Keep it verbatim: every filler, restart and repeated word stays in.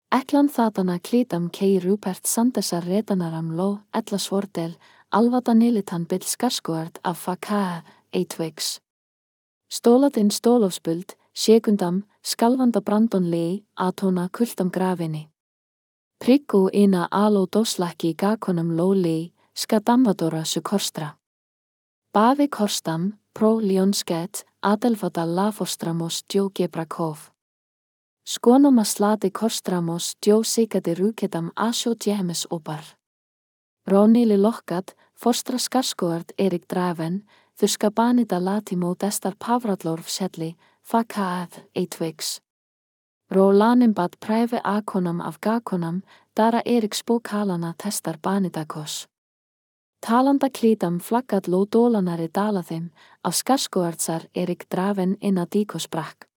Eklan þátana klítam kei Rupert Sandesar retanaram lo, ella svordel, alvata nilitan bill skarskuart af fakaa, eitwigs. Stólatinn stólofspuld, sekundam, skalvanda brandon lei, atona kultam grafinni. Priggu ina alo doslaki gakonam lo lei, skadamvadora su korstra. Bavi korstam, pro lionsket, adelfata lafostramos djo gebrakov. Skånoma slati korstramos djo sikati ruketam asjo djemes opar. Ronili lokkat, forstra skarskoart Erik Draven, þurska banita latimo destar pavrallorf selli, fakaað, eitwigs. Ró lanimbat præve akonam af gakonam, dara Erik spókalana testar banitakos. Talanda klítam flaggat ló dólanari dalaþim, af skarskoartsar Erik Draven inna díkos brakk.